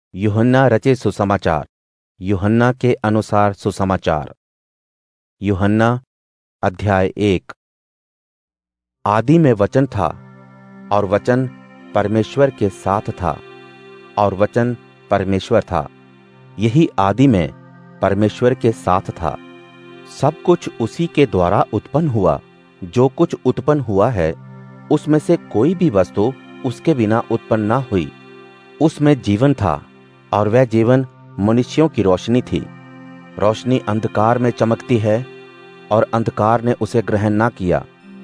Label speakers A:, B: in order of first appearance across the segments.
A: यूहन्ना रचे सुसमाचार। यूहन्ना के अनुसार सुसमाचार। यूहन्ना अध्याय 1। आदि में वचन था और वचन परमेश्वर के साथ था और वचन परमेश्वर था। यही आदि में परमेश्वर के साथ था। सब कुछ उसी के द्वारा उत्पन्न हुआ। जो कुछ उत्पन्न हुआ है उसमें से कोई भी वस्तु उसके बिना उत्पन्न न हुई। उसमें जीवन था और वह जीवन मनुष्यों की रोशनी थी। रोशनी अंधकार में चमकती है और अंधकार ने उसे ग्रहण न किया।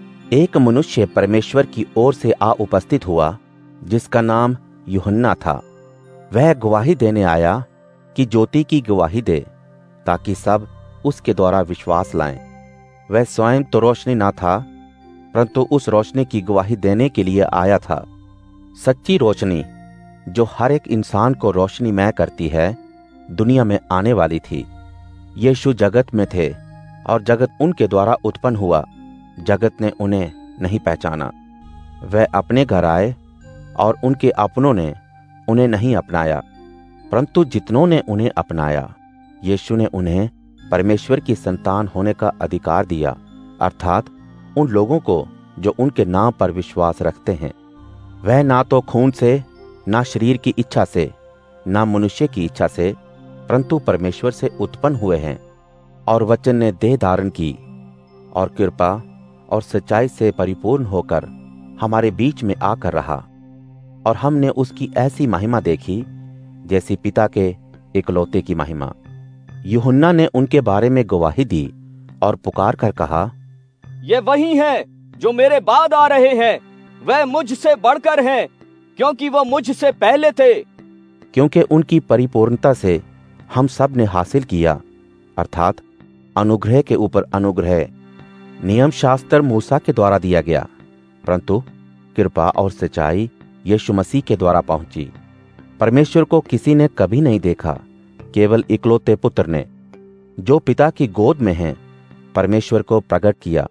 A: एक मनुष्य परमेश्वर की ओर से आ उपस्थित हुआ जिसका नाम यूहन्ना था। वह गवाही देने आया कि ज्योति की गवाही दे ताकि सब उसके द्वारा विश्वास लाएं। वह स्वयं तो रोशनी न था परंतु उस रोशनी की गवाही देने के लिए आया था। सच्ची रोशनी जो हर एक इंसान को रोशनीमय करती है दुनिया में आने वाली थी। यीशु जगत में थे और जगत उनके द्वारा उत्पन्न हुआ। जगत ने उन्हें नहीं पहचाना। वह अपने घर आए और उनके अपनों ने उन्हें नहीं अपनाया, परंतु जितनों ने उन्हें अपनाया यीशु ने उन्हें परमेश्वर की संतान होने का अधिकार दिया, अर्थात उन लोगों को जो उनके नाम पर विश्वास रखते हैं। वह ना तो खून से, ना शरीर की इच्छा से, ना मनुष्य की इच्छा से, परंतु परमेश्वर से उत्पन्न हुए हैं। और वचन ने देह धारण की और कृपा और सच्चाई से परिपूर्ण होकर हमारे बीच में आकर रहा। और हमने उसकी ऐसी महिमा देखी जैसी पिता के इकलौते की महिमा। यूहन्ना ने उनके बारे में गवाही दी और पुकार कर कहा,
B: ये वही हैं जो मेरे बाद आ रहे हैं। वह मुझसे बढ़कर हैं क्योंकि वह मुझसे पहले थे।
A: क्योंकि उनकी परिपूर्णता से हम सब ने हासिल किया, अर्थात अनुग्रह के ऊपर अनुग्रह। नियम शास्त्र मूसा के द्वारा दिया गया, परंतु कृपा और सच्चाई यीशु मसीह के द्वारा पहुंची। परमेश्वर को किसी ने कभी नहीं देखा, केवल इकलौते पुत्र ने जो पिता की गोद में है परमेश्वर को प्रकट किया।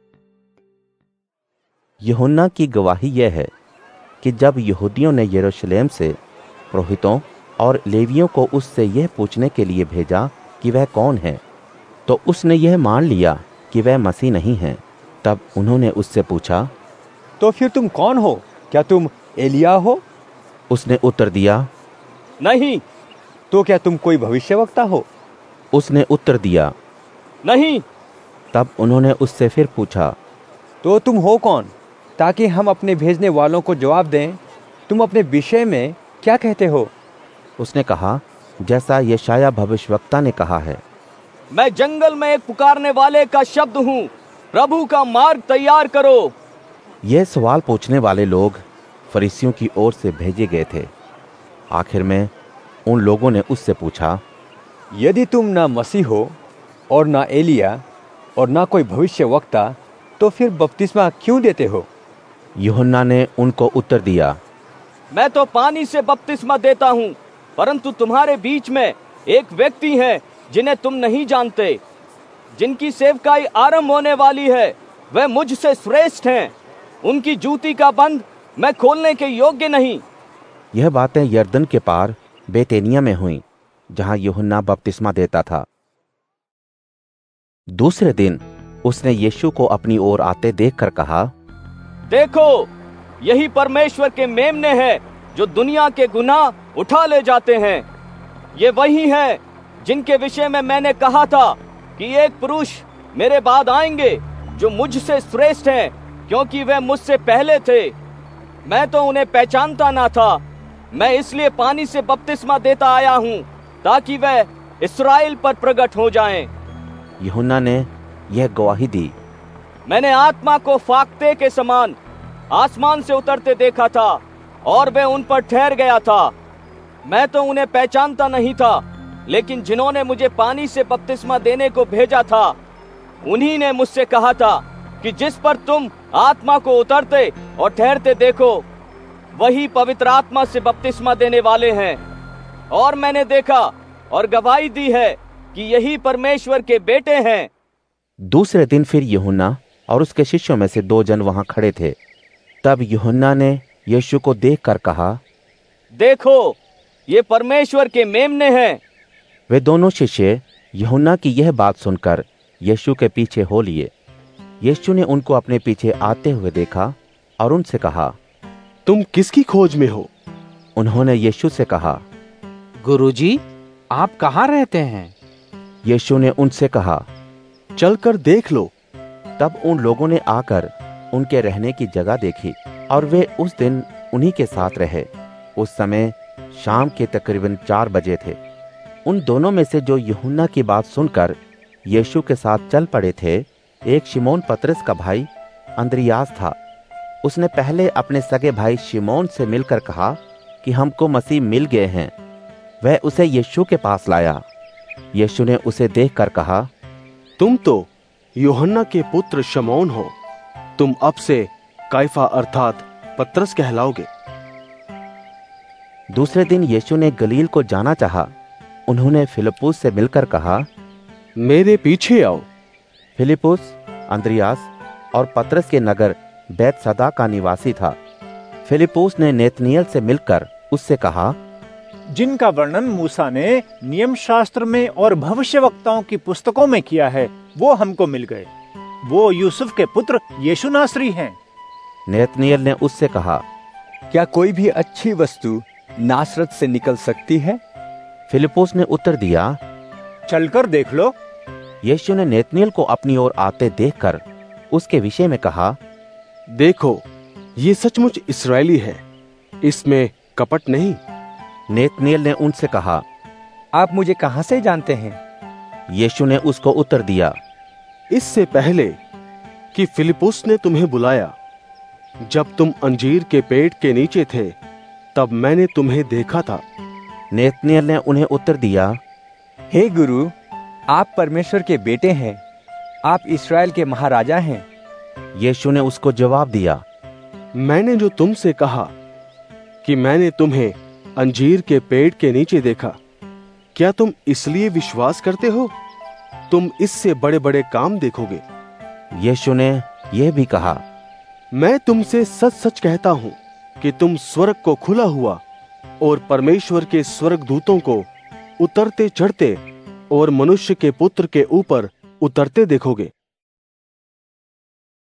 A: यूहन्ना की गवाही यह है कि जब यहूदियों ने यरूशलेम से पुरोहितों और लेवियों को उससे यह पूछने के लिए भेजा कि वह कौन है, तो उसने यह मान लिया कि वह मसीह नहीं है। तब उन्होंने उससे पूछा,
C: तो फिर तुम कौन हो? क्या तुम एलिया हो?
A: उसने उत्तर दिया,
B: नहीं।
C: तो क्या तुम कोई भविष्यवक्ता हो?
A: उसने उत्तर दिया,
B: नहीं।
A: तब उन्होंने उससे फिर पूछा,
C: तो तुम हो कौन, ताकि हम अपने भेजने वालों को जवाब दें। तुम अपने विषय में क्या कहते हो?
A: उसने कहा, जैसा यशाया भविष्यवक्ता ने कहा है,
B: मैं जंगल में एक पुकारने वाले का शब्द हूँ, प्रभु का मार्ग तैयार करो।
A: यह सवाल पूछने वाले लोग फरीसियों की ओर से भेजे गए थे। आखिर में उन लोगों ने उससे पूछा,
C: यदि तुम ना मसीह हो और ना एलिया और ना कोई भविष्यवक्ता, तो फिर बपतिस्मा क्यों देते हो?
A: यूहन्ना ने उनको उत्तर दिया,
B: मैं तो पानी से बपतिस्मा देता हूँ, परंतु तुम्हारे बीच में एक व्यक्ति है जिन्हें तुम नहीं जानते, जिनकी सेवकाई आरंभ होने वाली है। वह मुझसे श्रेष्ठ हैं। उनकी जूती का बंध मैं खोलने के योग्य नहीं।
A: यह बातें यरदन के पार बेतेनिया में हुई, जहां यूहन्ना बपतिस्मा देता था। दूसरे दिन उसने यीशु को अपनी ओर आते देखकर कहा,
B: देखो, यही परमेश्वर के मेमने हैं जो दुनिया के गुनाह उठा ले जाते हैं। ये वही हैं जिनके विषय में मैंने कहा था कि एक पुरुष मेरे बाद आएंगे जो मुझसे श्रेष्ठ हैं, क्योंकि वे मुझसे पहले थे। मैं तो उन्हें पहचानता ना था। मैं इसलिए पानी से बपतिस्मा देता आया हूँ ताकि वह इस्राएल पर प्रकट हो जाएं।
A: यूहन्ना ने यह गवाही दी,
B: मैंने आत्मा को फाख्ते के समान आसमान से उतरते देखा था और वह उन पर ठहर गया था। मैं तो उन्हें पहचानता नहीं था, लेकिन जिन्होंने मुझे पानी से बपतिस्मा देने को भेजा था उन्हीं ने मुझसे कहा था कि जिस पर तुम आत्मा को उतरते और ठहरते देखो वही पवित्र आत्मा से बपतिस्मा देने वाले हैं। और मैंने देखा और गवाही दी है कि यही परमेश्वर के बेटे हैं।
A: दूसरे दिन फिर यूहन्ना और उसके शिष्यों में से 2 जन वहां खड़े थे। तब यूहन्ना ने यीशु को देखकर कहा,
B: देखो, ये परमेश्वर के मेमने हैं।
A: वे दोनों शिष्य यूहन्ना की यह बात सुनकर यीशु के पीछे हो लिए। यीशु ने उनको अपने पीछे आते हुए देखा और उनसे कहा,
D: तुम किसकी खोज में हो?
A: उन्होंने यीशु से कहा,
E: गुरुजी, आप कहाँ रहते हैं?
A: यीशु ने उनसे कहा,
D: चलकर देख लो।
A: तब उन लोगों ने आकर उनके रहने की जगह देखी और वे उस दिन उन्हीं के साथ रहे। उस समय शाम के तकरीबन 4 बजे थे। उन दोनों में से जो यूहन्ना की बात सुनकर यीशु के साथ चल पड़े थे, एक शिमोन पतरस का भाई अंद्रियास था। उसने पहले अपने सगे भाई शिमोन से मिलकर कहा कि हमको मसीह मिल गए हैं। वह उसे यीशु के पास लाया। यीशु ने उसे देखकर कहा,
D: तुम तो यूहन्ना के पुत्र शमौन हो। तुम अब से काइफा अर्थात पतरस कहलाओगे।
A: दूसरे दिन यीशु ने गलील को जाना चाहा। उन्होंने फिलिप्पुस से मिलकर कहा,
D: मेरे पीछे आओ।
A: फिलिप्पुस अंद्रियास और पतरस के नगर बैतसदा का निवासी था। फिलिप्पुस ने नेतनियल से मिलकर उससे कहा,
F: जिनका वर्णन मूसा ने नियम शास्त्र में और भविष्यवक्ताओं की पुस्तकों में किया है, वो हमको मिल गए। वो यूसुफ के पुत्र यीशु नासरी हैं।
A: नेतनियल ने उससे कहा,
C: क्या कोई भी अच्छी वस्तु नासरत से निकल सकती है?
A: फिलिप्पुस ने उत्तर दिया,
F: चलकर देख लो।
A: यीशु ने नेतनियल को अपनी ओर आते देखकर उसके विषय में कहा,
D: देखो, ये सचमुच इस्राएली है, इसमें कपट नहीं।
A: नेतनियल ने उनसे कहा,
C: आप मुझे कहाँ से जानते हैं?
A: यीशु ने उसको उत्तर दिया,
D: इससे पहले कि फिलिप्पुस ने तुम्हें बुलाया, जब तुम अंजीर के पेड़ के नीचे थे, तब मैंने तुम्हें देखा था।
A: नेतनियल ने उन्हें उत्तर दिया,
C: हे गुरु, आप परमेश्वर के बेटे हैं, आप इस्राएल के महाराजा हैं।
A: यीशु ने उसको जवाब दिया,
D: मैंने जो तुमसे कहा कि मैंने तुम्हें अंजीर के पेड़ के नीचे देखा, क्या तुम इसलिए विश्वास करते हो? तुम इससे बड़े बड़े काम देखोगे।
A: यीशु ने यह भी कहा,
D: मैं तुमसे सच सच कहता हूं कि तुम स्वर्ग को खुला हुआ और परमेश्वर के स्वर्गदूतों को उतरते चढ़ते और मनुष्य के पुत्र के ऊपर उतरते देखोगे।